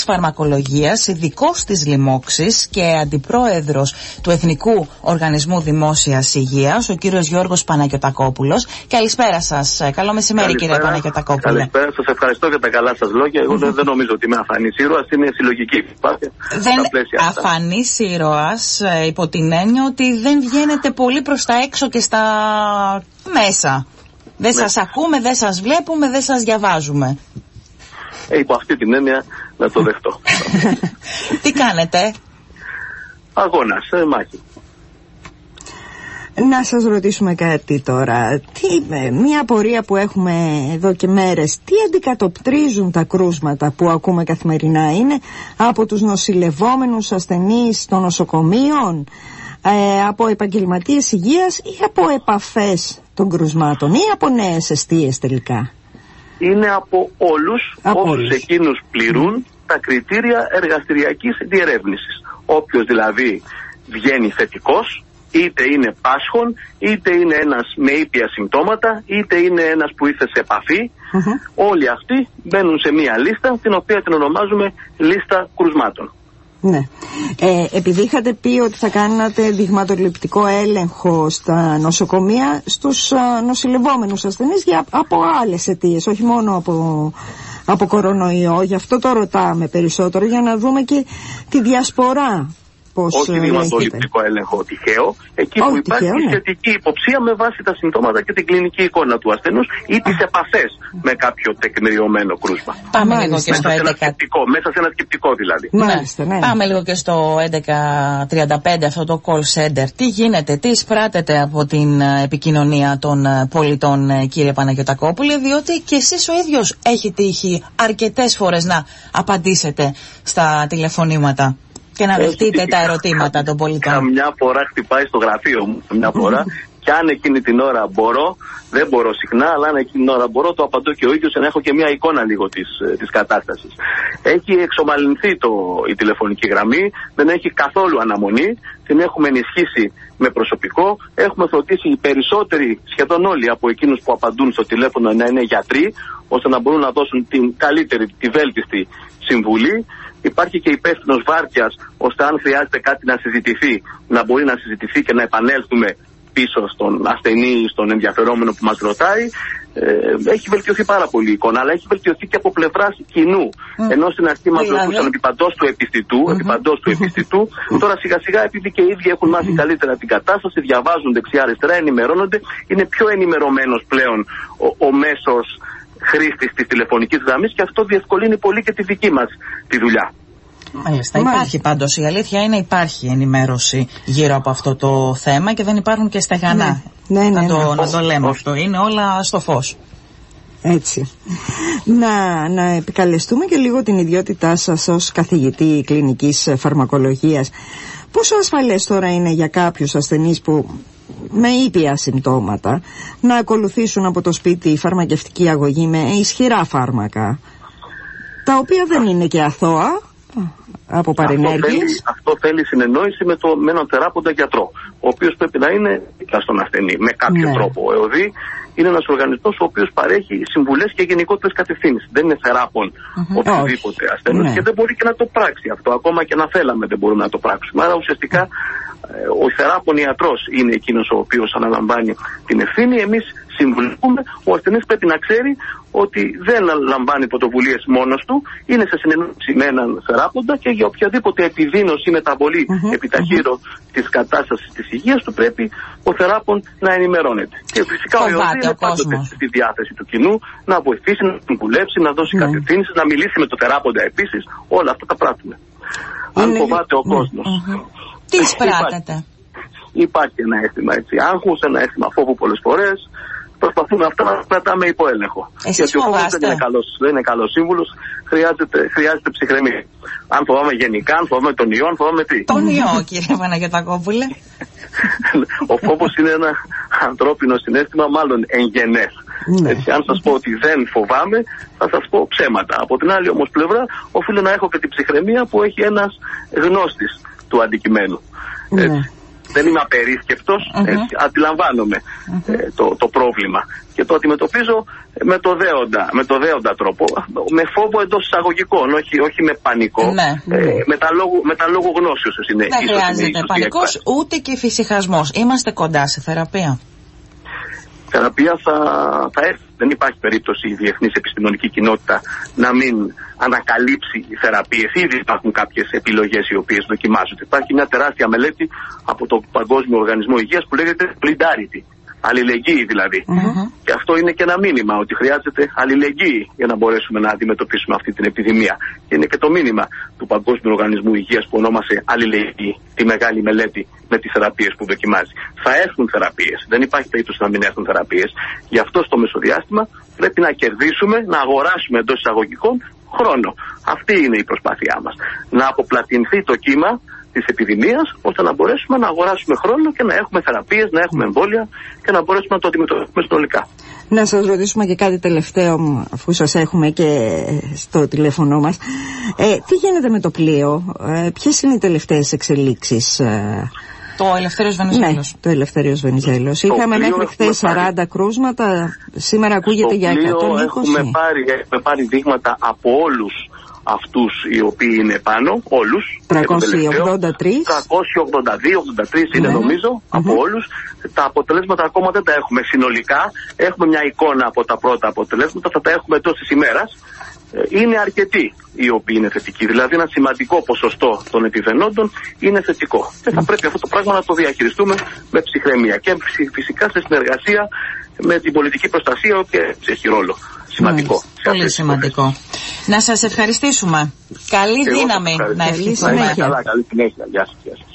Κλινικής Φαρμακολογίας, ειδικός της λοιμώξης και αντιπρόεδρος του Εθνικού Οργανισμού Δημόσιας Υγείας, ο κύριος Γιώργος Παναγιωτακόπουλος. Καλησπέρα σας. Καλό μεσημέρι, κύριε Παναγιωτακόπουλε. Καλησπέρα, σας ευχαριστώ για τα καλά σας λόγια. Εγώ δεν νομίζω ότι είμαι αφανής ήρωας, είναι συλλογική. Δεν αφανής ήρωας υπό την έννοια ότι δεν βγαίνετε πολύ προς τα έξω και στα μέσα. Δεν σας ακούμε, δεν σας βλέπουμε, δεν σας διαβάζουμε. Υπό αυτή την έννοια να το δεχτώ. Τι κάνετε? Αγώνας, μάχη. Να σας ρωτήσουμε κάτι τώρα. Μια απορία που έχουμε εδώ και μέρες. Τι αντικατοπτρίζουν τα κρούσματα που ακούμε καθημερινά? Είναι από τους νοσηλευόμενους ασθενείς των νοσοκομείων, από επαγγελματίες υγείας ή από επαφές των κρουσμάτων ή από νέες εστίες τελικά? Είναι από όλους εκείνους πληρούν τα κριτήρια εργαστηριακής διερεύνησης. Όποιος δηλαδή βγαίνει θετικός, είτε είναι πάσχων, είτε είναι ένας με ήπια συμπτώματα, είτε είναι ένας που ήρθε σε επαφή, όλοι αυτοί μπαίνουν σε μία λίστα, την οποία την ονομάζουμε λίστα κρουσμάτων. Ναι. Επειδή είχατε πει ότι θα κάνατε δειγματοληπτικό έλεγχο στα νοσοκομεία στους νοσηλευόμενους ασθενείς από άλλες αιτίες, όχι μόνο από κορονοϊό, γι' αυτό το ρωτάμε περισσότερο, για να δούμε και τη διασπορά. Όχι δειγματοληπτικό έλεγχο τυχαίο, εκεί που υπάρχει σχετική υποψία με βάση τα συμπτώματα και την κλινική εικόνα του ασθενούς ή τις επαφές με κάποιο τεκμηριωμένο κρούσμα. Πάμε λίγο και στο 11. Μέσα σε ένα σκεπτικό δηλαδή. Μάλιστα, ναι. Πάμε λίγο και στο 1135, αυτό το call center. Τι γίνεται, τι εισπράτεται από την επικοινωνία των πολιτών, κύριε Παναγιωτακόπουλε, διότι και εσείς ο ίδιος έχει τύχει αρκετές φορές να απαντήσετε στα τηλεφωνήματα και να δεχτείτε τα ερωτήματα των πολιτών. Καμιά φορά χτυπάει στο γραφείο μου, μια φορά, και αν εκείνη την ώρα μπορώ, δεν μπορώ συχνά, αλλά αν εκείνη την ώρα μπορώ, το απαντώ και ο ίδιος, να έχω και μια εικόνα λίγο της κατάστασης. Έχει εξομαλυνθεί η τηλεφωνική γραμμή, δεν έχει καθόλου αναμονή, την έχουμε ενισχύσει με προσωπικό, έχουμε φροντίσει οι περισσότεροι, σχεδόν όλοι από εκείνους που απαντούν στο τηλέφωνο, να είναι γιατροί, ώστε να μπορούν να δώσουν την καλύτερη, τη βέλτιστη συμβουλή. Υπάρχει και υπεύθυνος βάρδιας, ώστε αν χρειάζεται κάτι να συζητηθεί, να μπορεί να συζητηθεί και να επανέλθουμε πίσω στον ασθενή ή στον ενδιαφερόμενο που μας ρωτάει. Έχει βελτιωθεί πάρα πολύ η εικόνα, αλλά έχει βελτιωθεί και από πλευράς κοινού. Ενώ στην αρχή μας ρωτούσαν επί παντός του επιστητού, τώρα σιγά σιγά, επειδή και οι ίδιοι έχουν μάθει καλύτερα την κατάσταση, διαβάζουν δεξιά-αριστερά, ενημερώνονται, είναι πιο ενημερωμένος πλέον ο μέσος χρήστης της τηλεφωνικής γραμμής, και αυτό διευκολύνει πολύ και τη δική μας τη δουλειά. Μάλιστα, υπάρχει πάντως, η αλήθεια είναι, υπάρχει ενημέρωση γύρω από αυτό το θέμα και δεν υπάρχουν και στεγανά. Να το λέμε αυτό, είναι όλα στο φως. Έτσι. Να επικαλεστούμε και λίγο την ιδιότητά σας ως καθηγητή κλινικής φαρμακολογίας. Πόσο ασφαλές τώρα είναι για κάποιους ασθενείς που με ήπια συμπτώματα να ακολουθήσουν από το σπίτι φαρμακευτική αγωγή με ισχυρά φάρμακα, τα οποία δεν είναι και αθώα από παρενέργειες? Αυτό θέλει συνεννόηση με έναν θεράποντα γιατρό, ο οποίος πρέπει να είναι στον ασθενή με κάποιο τρόπο. Ο ΕΟΔΗ είναι ένας οργανισμός ο οποίος παρέχει συμβουλές και γενικότερες κατευθύνσεις. Δεν είναι θεράπον οποιοδήποτε ασθενής και δεν μπορεί και να το πράξει αυτό. Ακόμα και να θέλαμε δεν μπορούμε να το πράξουμε. Άρα ουσιαστικά ο θεράπον ιατρός είναι εκείνος ο οποίος αναλαμβάνει την ευθύνη. Εμείς συμβουλεύουμε. Ο ασθενής πρέπει να ξέρει ότι δεν λαμβάνει πρωτοβουλίες μόνος του, είναι σε συνεννόηση με έναν θεράποντα, και για οποιαδήποτε επιδείνωση ή μεταβολή επιταχύρω της κατάστασης της υγείας του πρέπει ο θεράπον να ενημερώνεται. Και φυσικά ο ΕΟΔΗ είναι πάντοτε στη διάθεση του κοινού να βοηθήσει, να συμβουλεύσει, να δώσει κατευθύνσεις, να μιλήσει με τον θεράποντα επίσης. Όλα αυτά τα πράττουμε. Αν φοβάται ο κόσμος. Τι εισπράτεται? Υπάρχει ένα αίσθημα άγχους, ένα αίσθημα φόβου πολλές φορές. Προσπαθούμε αυτά να κρατάμε υπό έλεγχο. Γιατί ο φόβος δεν είναι καλός σύμβουλος, χρειάζεται ψυχραιμία. Αν φοβάμαι γενικά, αν φοβάμαι τον ιό, αν φοβάμαι τι? Τον ιό, κύριε Παναγιωτακόπουλε. Ο φόβος είναι ένα ανθρώπινο συναίσθημα, μάλλον εγγενές. Έτσι, αν σας πω ότι δεν φοβάμαι, θα σας πω ψέματα. Από την άλλη όμως πλευρά, οφείλω να έχω και την ψυχραιμία που έχει ένας γνώστης του αντικειμένου. Έτσι. δεν είμαι απερίσκεπτος, αντιλαμβάνομαι το πρόβλημα και το αντιμετωπίζω με το δέοντα τρόπο, με φόβο εντός εισαγωγικών, όχι με πανικό, με τα λόγου γνώσεως είναι. Δεν χρειάζεται πανικός ούτε και φυσιχασμός. Είμαστε κοντά σε θεραπεία. Θεραπεία θα έρθει. Δεν υπάρχει περίπτωση η διεθνής επιστημονική κοινότητα να μην ανακαλύψει θεραπείες. Ήδη υπάρχουν κάποιες επιλογές οι οποίες δοκιμάζονται. Υπάρχει μια τεράστια μελέτη από τον Παγκόσμιο Οργανισμό Υγείας που λέγεται Solidarity. Αλληλεγγύη δηλαδή. Και αυτό είναι και ένα μήνυμα ότι χρειάζεται αλληλεγγύη για να μπορέσουμε να αντιμετωπίσουμε αυτή την επιδημία. Και είναι και το μήνυμα του Παγκόσμιου Οργανισμού Υγείας που ονόμασε αλληλεγγύη τη μεγάλη μελέτη με τις θεραπείες που δοκιμάζει. Θα έρθουν θεραπείες. Δεν υπάρχει περίπτωση να μην έρθουν θεραπείες. Γι' αυτό στο μεσοδιάστημα πρέπει να κερδίσουμε, να αγοράσουμε εντός εισαγωγικών χρόνο. Αυτή είναι η προσπάθειά μας. Να αποπλατηνθεί το κύμα της επιδημίας, ώστε να μπορέσουμε να αγοράσουμε χρόνο και να έχουμε θεραπείες, να έχουμε εμβόλια και να μπορέσουμε να το αντιμετωπίσουμε συνολικά. Να σας ρωτήσουμε και κάτι τελευταίο, αφού σας έχουμε και στο τηλέφωνο μας. Τι γίνεται με το πλοίο, ποιες είναι οι τελευταίες εξελίξεις? Το Ελευθέριος Βενιζέλος. Ναι, το Ελευθέριος Βενιζέλος. Είχαμε μέχρι χθες 40 κρούσματα, σήμερα ακούγεται για 120. Έχουμε πάρει δείγματα από όλους αυτούς οι οποίοι είναι πάνω, όλους. 383. 382-83 είναι νομίζω, από όλους. Τα αποτελέσματα ακόμα δεν τα έχουμε συνολικά. Έχουμε μια εικόνα από τα πρώτα αποτελέσματα, θα τα έχουμε εντός της ημέρας. Είναι αρκετοί οι οποίοι είναι θετικοί. Δηλαδή ένα σημαντικό ποσοστό των επιβενόντων είναι θετικό. Και θα πρέπει αυτό το πράγμα να το διαχειριστούμε με ψυχραιμία και φυσικά σε συνεργασία με την πολιτική προστασία και έχει ρόλο σημαντικό. Πολύ σημαντικό. Να σας ευχαριστήσουμε. Καλή δύναμη να ευχηθούμε. Καλή συνέχεια. Γεια σας.